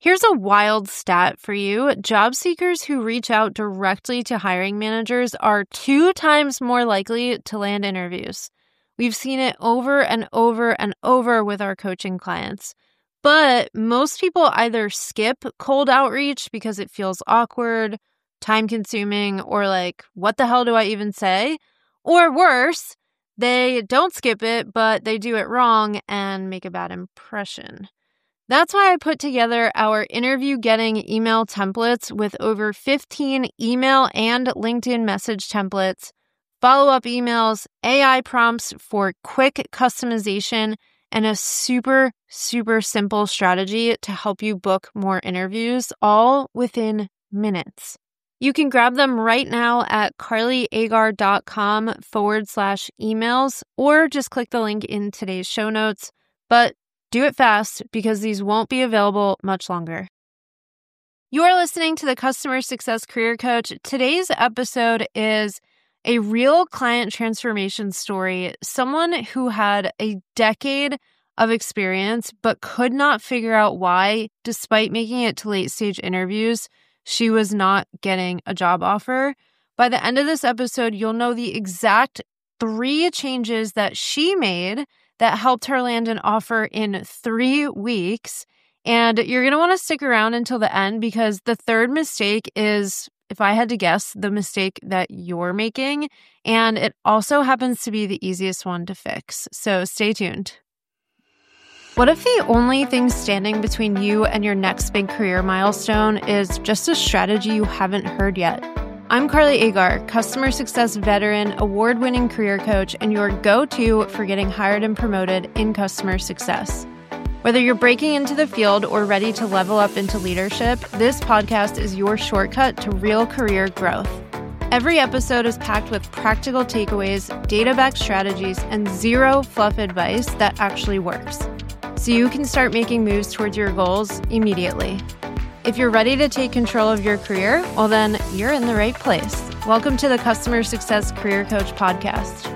Here's a wild stat for you. Job seekers who reach out directly to hiring managers are 2 times more likely to land interviews. We've seen it over and over and over with our coaching clients. But most people either skip cold outreach because it feels awkward, time-consuming, or like, what the hell do I even say? Or worse, they don't skip it, but they do it wrong and make a bad impression. That's why I put together our interview getting email templates with over 15 email and LinkedIn message templates, follow-up emails, AI prompts for quick customization, and a super, super simple strategy to help you book more interviews, all within minutes. You can grab them right now at carlyagar.com/emails, or just click the link in today's show notes. But do it fast because these won't be available much longer. You are listening to the Customer Success Career Coach. Today's episode is a real client transformation story. Someone who had a decade of experience but could not figure out why, despite making it to late stage interviews, she was not getting a job offer. By the end of this episode, you'll know the exact 3 changes that she made that helped her land an offer in 3 weeks. And you're going to want to stick around until the end because the third mistake is, if I had to guess, the mistake that you're making. And it also happens to be the easiest one to fix. So stay tuned. What if the only thing standing between you and your next big career milestone is just a strategy you haven't heard yet? I'm Carly Agar, customer success veteran, award-winning career coach, and your go-to for getting hired and promoted in customer success. Whether you're breaking into the field or ready to level up into leadership, this podcast is your shortcut to real career growth. Every episode is packed with practical takeaways, data-backed strategies, and zero fluff advice that actually works, so you can start making moves towards your goals immediately. If you're ready to take control of your career, well then, you're in the right place. Welcome to the Customer Success Career Coach podcast.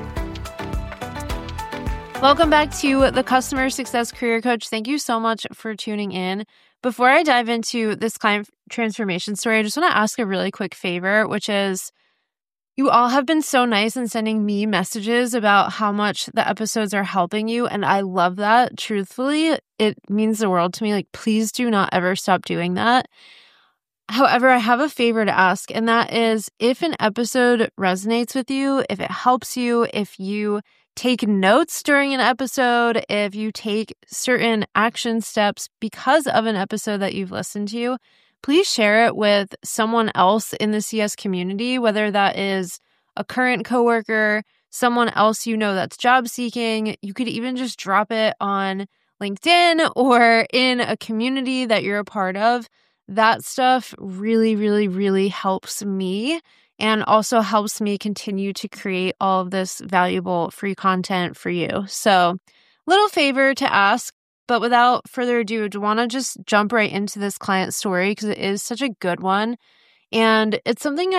Welcome back to the Customer Success Career Coach. Thank you so much for tuning in. Before I dive into this client transformation story, I just want to ask a really quick favor, which is, you all have been so nice in sending me messages about how much the episodes are helping you, and I love that. Truthfully, it means the world to me. Like, please do not ever stop doing that. However, I have a favor to ask, and that is, if an episode resonates with you, if it helps you, if you take notes during an episode, if you take certain action steps because of an episode that you've listened to, please share it with someone else in the CS community, whether that is a current coworker, someone else you know that's job seeking. You could even just drop it on LinkedIn or in a community that you're a part of. That stuff really, really, really helps me and also helps me continue to create all of this valuable free content for you. So, little favor to ask. But without further ado, I want to just jump right into this client story because it is such a good one. And it's something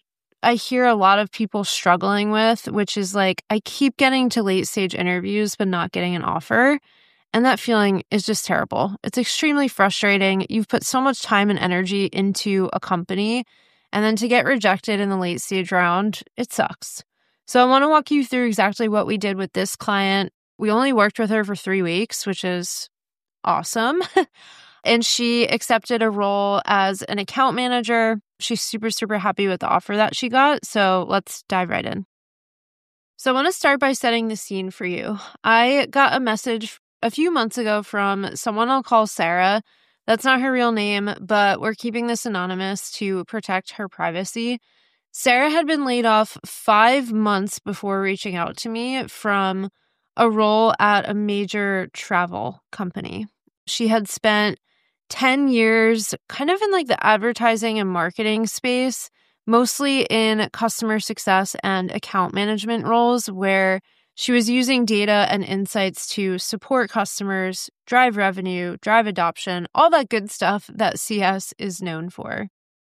I hear a lot of people struggling with, which is like, I keep getting to late stage interviews, but not getting an offer. And that feeling is just terrible. It's extremely frustrating. You've put so much time and energy into a company, and then to get rejected in the late stage round, it sucks. So I want to walk you through exactly what we did with this client. We only worked with her for 3 weeks, which is awesome. And she accepted a role as an account manager. She's super, super happy with the offer that she got. So let's dive right in. So I want to start by setting the scene for you. I got a message a few months ago from someone I'll call Sarah. That's not her real name, but we're keeping this anonymous to protect her privacy. Sarah had been laid off 5 months before reaching out to me from a role at a major travel company. She had spent 10 years kind of in like the advertising and marketing space, mostly in customer success and account management roles where she was using data and insights to support customers, drive revenue, drive adoption, all that good stuff that CS is known for.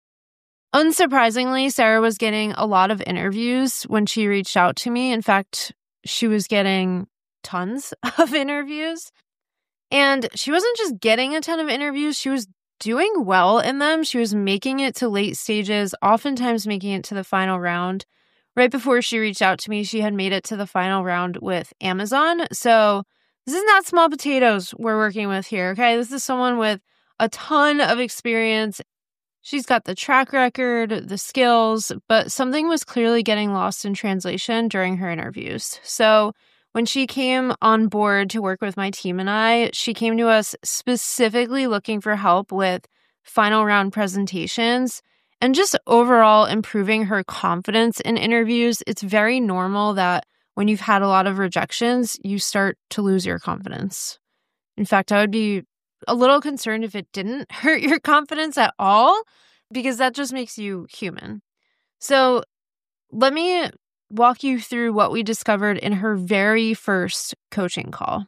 Unsurprisingly, Sarah was getting a lot of interviews when she reached out to me. In fact, she was getting tons of interviews. And she wasn't just getting a ton of interviews, she was doing well in them. She was making it to late stages, oftentimes making it to the final round. Right before she reached out to me, she had made it to the final round with Amazon. So this is not small potatoes we're working with here, okay? This is someone with a ton of experience. She's got the track record, the skills, but something was clearly getting lost in translation during her interviews. So when she came on board to work with my team and I, she came to us specifically looking for help with final round presentations and just overall improving her confidence in interviews. It's very normal that when you've had a lot of rejections, you start to lose your confidence. In fact, I would be a little concerned if it didn't hurt your confidence at all, because that just makes you human. So let me walk you through what we discovered in her very first coaching call.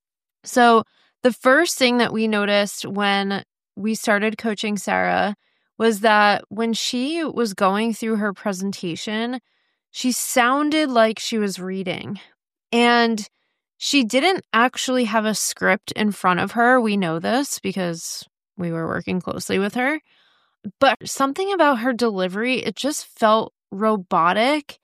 So the first thing that we noticed when we started coaching Sarah was that when she was going through her presentation, she sounded like she was reading. And she didn't actually have a script in front of her. We know this because we were working closely with her. But something about her delivery, it just felt robotic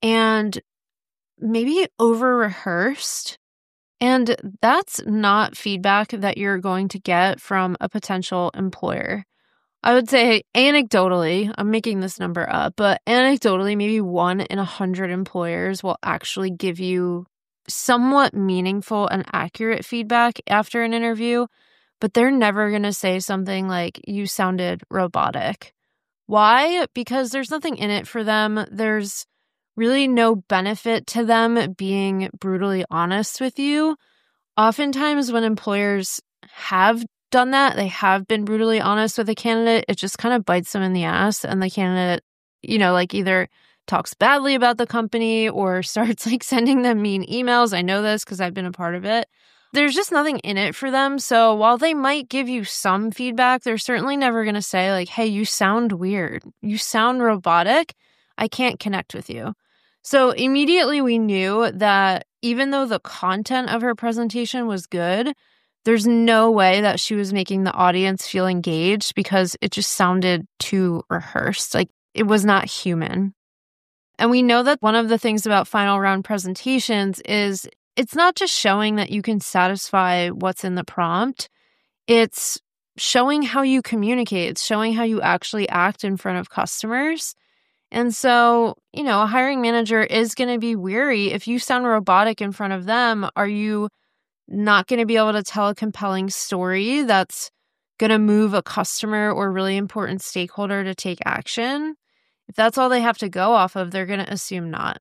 and maybe over-rehearsed. And that's not feedback that you're going to get from a potential employer. I would say anecdotally, I'm making this number up, but anecdotally, maybe 1 in 100 employers will actually give you somewhat meaningful and accurate feedback after an interview, but they're never going to say something like, you sounded robotic. Why? Because there's nothing in it for them. There's really no benefit to them being brutally honest with you. Oftentimes when employers have done that, they have been brutally honest with a candidate, it just kind of bites them in the ass, and the candidate, either talks badly about the company or starts sending them mean emails. I know this because I've been a part of it. There's just nothing in it for them. So while they might give you some feedback, they're certainly never going to say hey, you sound weird. You sound robotic. I can't connect with you. So immediately we knew that even though the content of her presentation was good, there's no way that she was making the audience feel engaged because it just sounded too rehearsed. It was not human. And we know that one of the things about final round presentations is it's not just showing that you can satisfy what's in the prompt. It's showing how you communicate. It's showing how you actually act in front of customers. And so, a hiring manager is going to be weary. If you sound robotic in front of them, are you not going to be able to tell a compelling story that's going to move a customer or really important stakeholder to take action? If that's all they have to go off of, they're going to assume not.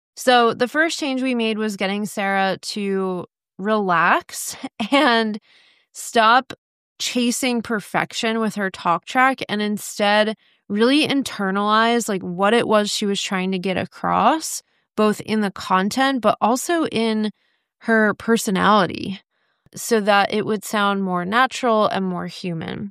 So the first change we made was getting Sarah to relax and stop chasing perfection with her talk track and instead really internalize what it was she was trying to get across, both in the content, but also in her personality, so that it would sound more natural and more human.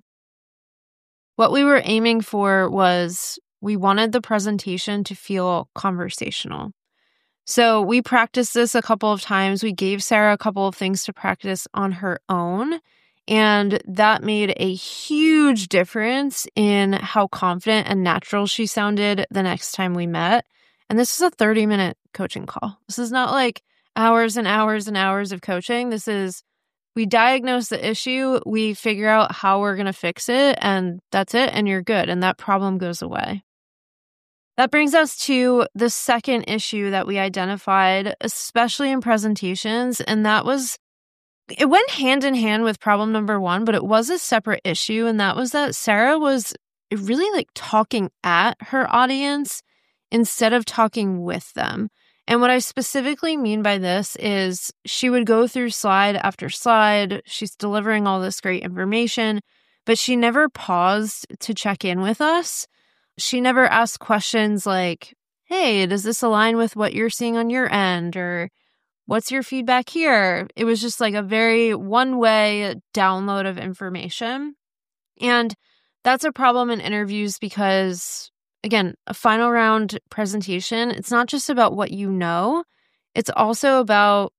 What we were aiming for was we wanted the presentation to feel conversational. So we practiced this a couple of times. We gave Sarah a couple of things to practice on her own, and that made a huge difference in how confident and natural she sounded the next time we met. And this is a 30-minute coaching call. This is not hours and hours and hours of coaching. This is, we diagnose the issue, we figure out how we're going to fix it, and that's it, and you're good, and that problem goes away. That brings us to the second issue that we identified, especially in presentations, and that was, it went hand in hand with problem number 1, but it was a separate issue, and that was that Sarah was really talking at her audience instead of talking with them. And what I specifically mean by this is she would go through slide after slide. She's delivering all this great information, but she never paused to check in with us. She never asked questions like, hey, does this align with what you're seeing on your end? Or what's your feedback here? It was just a very one-way download of information. And that's a problem in interviews because, again, a final round presentation, it's not just about what you know. It's also about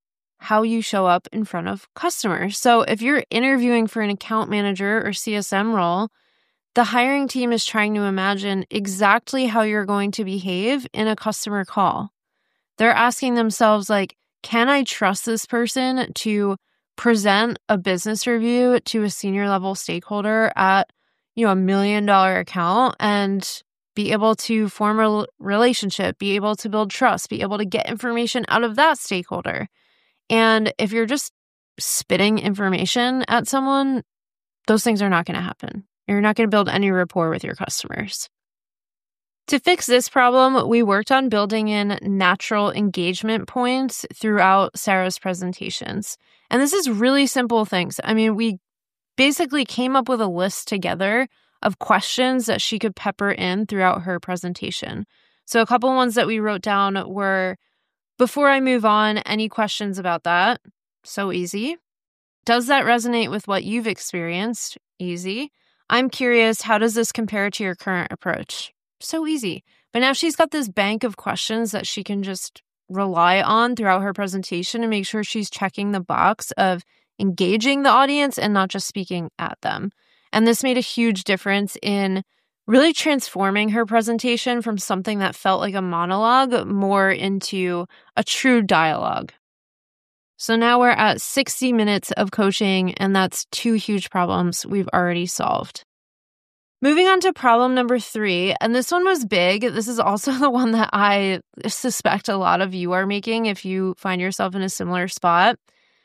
how you show up in front of customers. So if you're interviewing for an account manager or CSM role, the hiring team is trying to imagine exactly how you're going to behave in a customer call. They're asking themselves, like, can I trust this person to present a business review to a senior level stakeholder at, $1 million account and be able to form a relationship, be able to build trust, be able to get information out of that stakeholder? And if you're just spitting information at someone, those things are not going to happen. You're not going to build any rapport with your customers. To fix this problem, we worked on building in natural engagement points throughout Sarah's presentations. And this is really simple things. I mean, we basically came up with a list together of questions that she could pepper in throughout her presentation. So a couple ones that we wrote down were, before I move on, any questions about that? So easy. Does that resonate with what you've experienced? Easy. I'm curious, how does this compare to your current approach? So easy. But now she's got this bank of questions that she can just rely on throughout her presentation and make sure she's checking the box of engaging the audience and not just speaking at them. And this made a huge difference in really transforming her presentation from something that felt like a monologue more into a true dialogue. So now we're at 60 minutes of coaching, and that's 2 huge problems we've already solved. Moving on to problem number 3, and this one was big. This is also the one that I suspect a lot of you are making if you find yourself in a similar spot.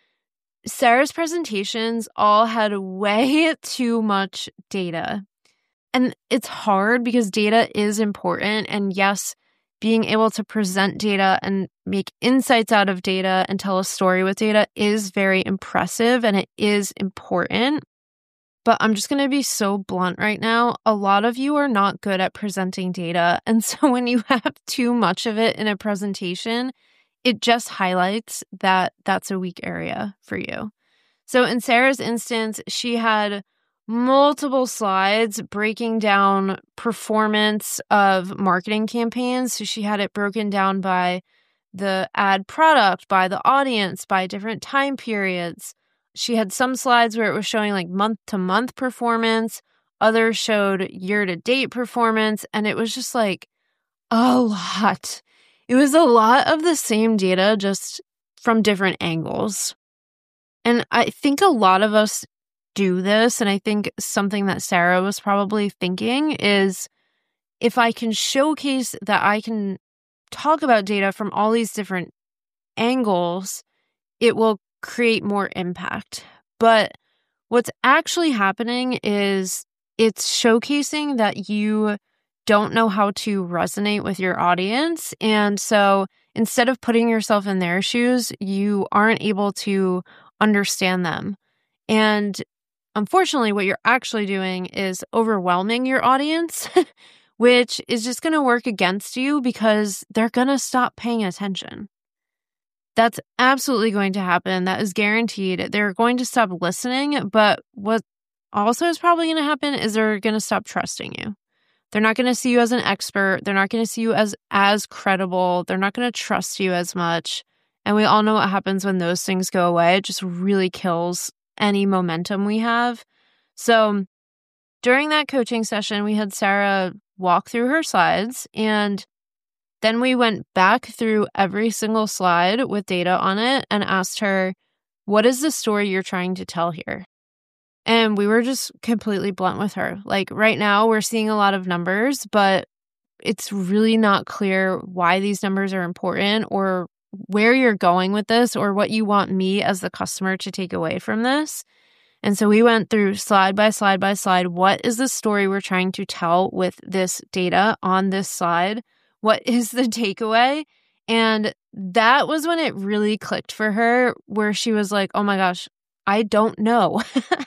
Sarah's presentations all had way too much data. And it's hard because data is important. And yes, being able to present data and make insights out of data and tell a story with data is very impressive and it is important. But I'm just going to be so blunt right now. A lot of you are not good at presenting data. And so when you have too much of it in a presentation, it just highlights that that's a weak area for you. So in Sarah's instance, she had multiple slides breaking down performance of marketing campaigns. So she had it broken down by the ad product, by the audience, by different time periods. She had some slides where it was showing like month-to-month performance. Others showed year-to-date performance. And it was just like a lot. It was a lot of the same data, just from different angles. And I think a lot of us do this. And I think something that Sarah was probably thinking is, if I can showcase that I can talk about data from all these different angles, it will create more impact. But what's actually happening is it's showcasing that you don't know how to resonate with your audience. And so instead of putting yourself in their shoes, you aren't able to understand them. And unfortunately, what you're actually doing is overwhelming your audience, which is just going to work against you because they're going to stop paying attention. That's absolutely going to happen. That is guaranteed. They're going to stop listening, but what also is probably going to happen is they're going to stop trusting you. They're not going to see you as an expert. They're not going to see you as credible. They're not going to trust you as much. And we all know what happens when those things go away. It just really kills any momentum we have. So during that coaching session, we had Sarah walk through her slides, and then we went back through every single slide with data on it and asked her, what is the story you're trying to tell here? And we were just completely blunt with her. Like right now, we're seeing a lot of numbers, but it's really not clear why these numbers are important or where you're going with this or what you want me as the customer to take away from this. And so we went through slide by slide by slide. What is the story we're trying to tell with this data on this slide? What is the takeaway? And that was when it really clicked for her, where she was like, oh my gosh, I don't know.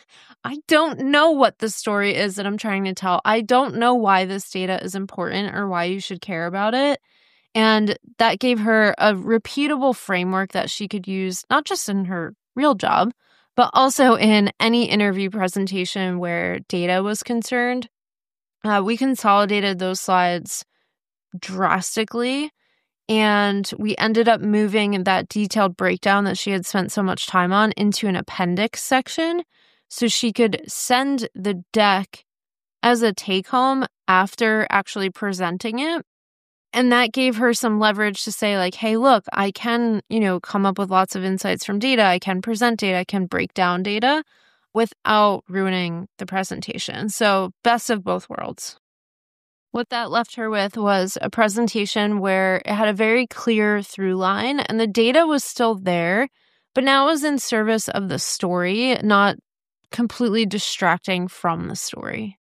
I don't know what the story is that I'm trying to tell. I don't know why this data is important or why you should care about it. And that gave her a repeatable framework that she could use, not just in her real job, but also in any interview presentation where data was concerned. We consolidated those slides drastically, And we ended up moving that detailed breakdown that she had spent so much time on into an appendix section so she could send the deck as a take-home after actually presenting it. And that gave her some leverage to say like, hey, look, I can, come up with lots of insights from data. I can present data. I can break down data without ruining the presentation. So best of both worlds. What that left her with was a presentation where it had a very clear through line and the data was still there, but now it was in service of the story, not completely distracting from the story.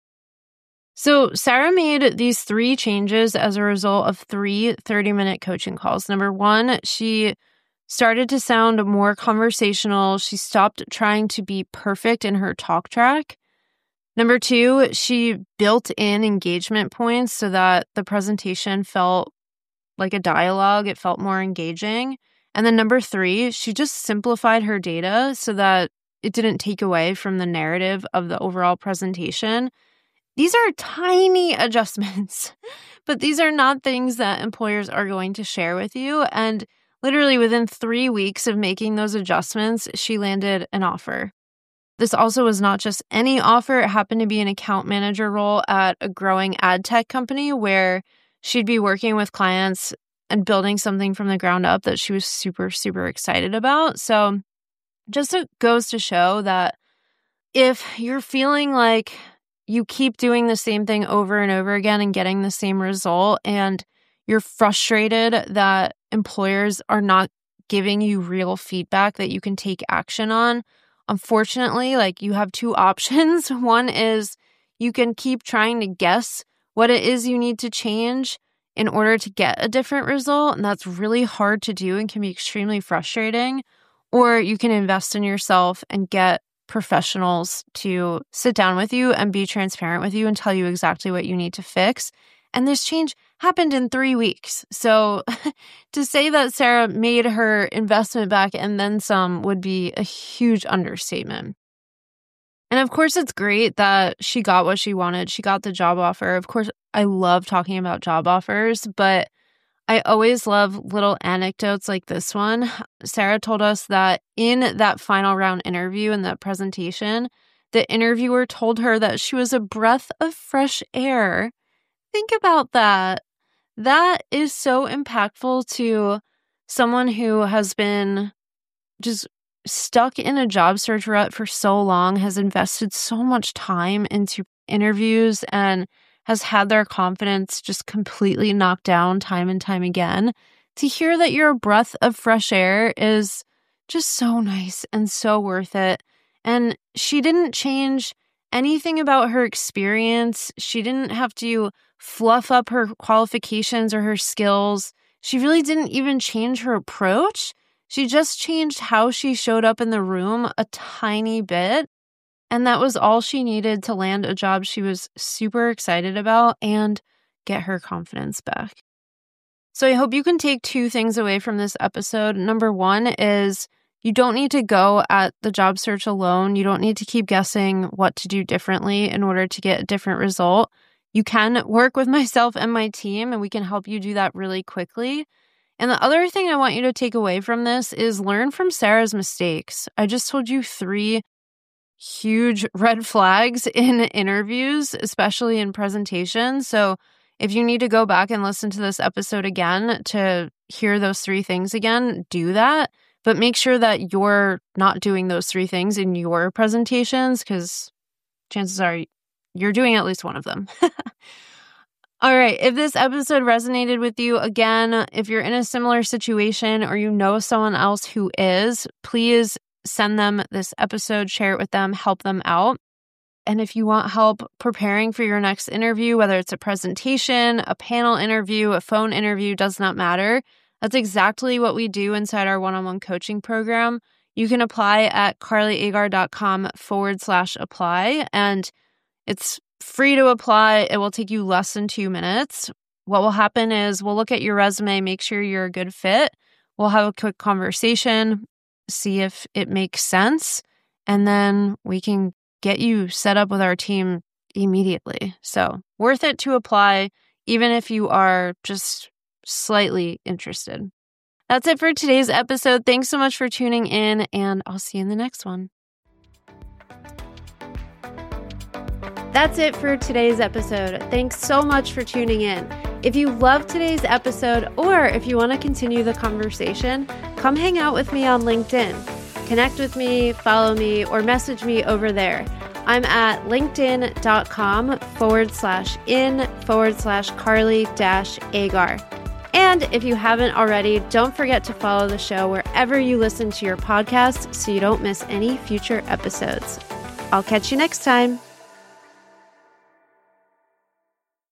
So Sarah made these 3 changes as a result of 3 30-minute coaching calls. Number 1, she started to sound more conversational. She stopped trying to be perfect in her talk track. Number 2, she built in engagement points so that the presentation felt like a dialogue. It felt more engaging. And then number 3, she just simplified her data so that it didn't take away from the narrative of the overall presentation. These are tiny adjustments, but these are not things that employers are going to share with you. And literally within 3 weeks of making those adjustments, she landed an offer. This also was not just any offer. It happened to be an account manager role at a growing ad tech company where she'd be working with clients and building something from the ground up that she was super, super excited about. So just it goes to show that if you're feeling like you keep doing the same thing over and over again and getting the same result, and you're frustrated that employers are not giving you real feedback that you can take action on, unfortunately, you have 2 options. One is you can keep trying to guess what it is you need to change in order to get a different result, and that's really hard to do and can be extremely frustrating. Or you can invest in yourself and get professionals to sit down with you and be transparent with you and tell you exactly what you need to fix. And this change happened in 3 weeks. So to say that Sarah made her investment back and then some would be a huge understatement. And of course, it's great that she got what she wanted. She got the job offer. Of course, I love talking about job offers, but I always love little anecdotes like this one. Sarah told us that in that final round interview in that presentation, the interviewer told her that she was a breath of fresh air. Think about that. That is so impactful to someone who has been just stuck in a job search rut for so long, has invested so much time into interviews, and has had their confidence just completely knocked down time and time again. To hear that you're a breath of fresh air is just so nice and so worth it. And she didn't change anything about her experience. She didn't have to fluff up her qualifications or her skills. She really didn't even change her approach. She just changed how she showed up in the room a tiny bit. And that was all she needed to land a job she was super excited about and get her confidence back. So I hope you can take 2 things away from this episode. Number 1 is you don't need to go at the job search alone. You don't need to keep guessing what to do differently in order to get a different result. You can work with myself and my team, and we can help you do that really quickly. And the other thing I want you to take away from this is learn from Sarah's mistakes. I just told you 3 huge red flags in interviews, especially in presentations. So if you need to go back and listen to this episode again to hear those 3 things again, do that. But make sure that you're not doing those 3 things in your presentations, because chances are you're doing at least one of them. All right. If this episode resonated with you, again, if you're in a similar situation or you know someone else who is, please send them this episode, share it with them, help them out. And if you want help preparing for your next interview, whether it's a presentation, a panel interview, a phone interview, does not matter. That's exactly what we do inside our one-on-one coaching program. You can apply at carlyagar.com/apply, and it's free to apply. It will take you less than 2 minutes. What will happen is we'll look at your resume, make sure you're a good fit. We'll have a quick conversation, see if it makes sense, and then we can get you set up with our team immediately. So worth it to apply, even if you are just slightly interested. That's it for today's episode. Thanks so much for tuning in, and I'll see you in the next one. That's it for today's episode. Thanks so much for tuning in. If you loved today's episode, or if you want to continue the conversation, come hang out with me on LinkedIn. Connect with me, follow me, or message me over there. I'm at linkedin.com/in/Carly-Agar. And if you haven't already, don't forget to follow the show wherever you listen to your podcast so you don't miss any future episodes. I'll catch you next time.